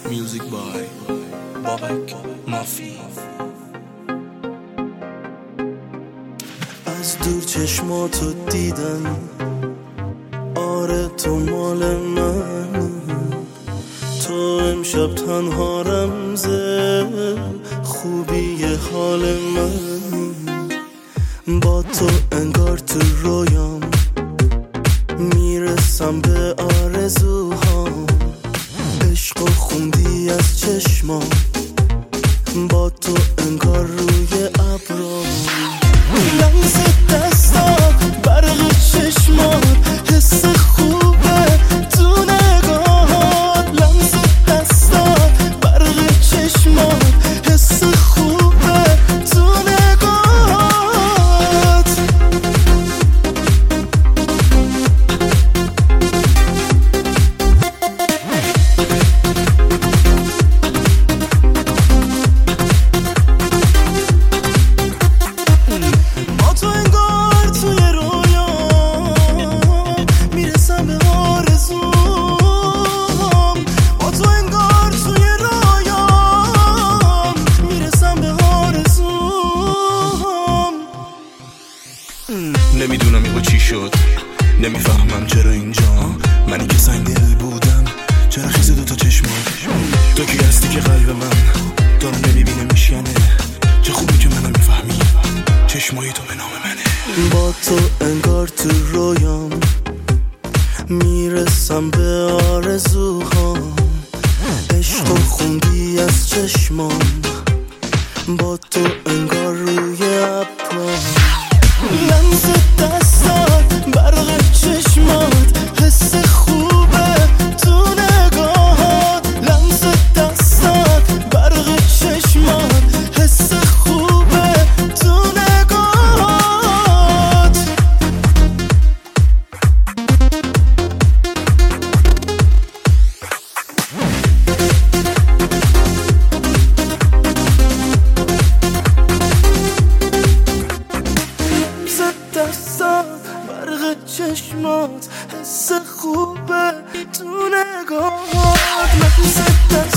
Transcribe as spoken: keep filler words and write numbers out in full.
Music by بابک مافی. از دور چشماتو دیدم، آره تو مال من، تو امشب تنها رمزه خوبی حال من. با تو انگار تو رویام میرسم به آرزوهام، عشق و خوندی از چشمام، با تو انگار روی ابرام. لمس دستات، برق چشمات، حس خوبه تو نگاهات. لمس دستات، برق چشمات، حس خوبه تو نگاهات. با تو انگار توی رویام میرسم به آرزوام. با تو انگار توی رویام میرسم به آرزوام. نمیدونم یهو چی شد، نمیفهمم چرا اینجا، منی که سنگ دل بودم چرا خیزه دوتا چشمات. تو کی هستی که قلب من تو رو نمیبینه میشکنه، چه خوبی که منو میفهمی، چشمایی تو به نام منه. با تو انگار تو رویام میرسم به آرزوهام، عشق و خوندی از چشمام، با تو انگار روی ابرام. لمس دستات، برق چشمات، حس خوبه تو نگاهات. لمس دستات، برق چشمات، حس خوبه تو نگاهات. لمس دستات، برق چشمات، حس خوبه تو نگاهات. لمس دستات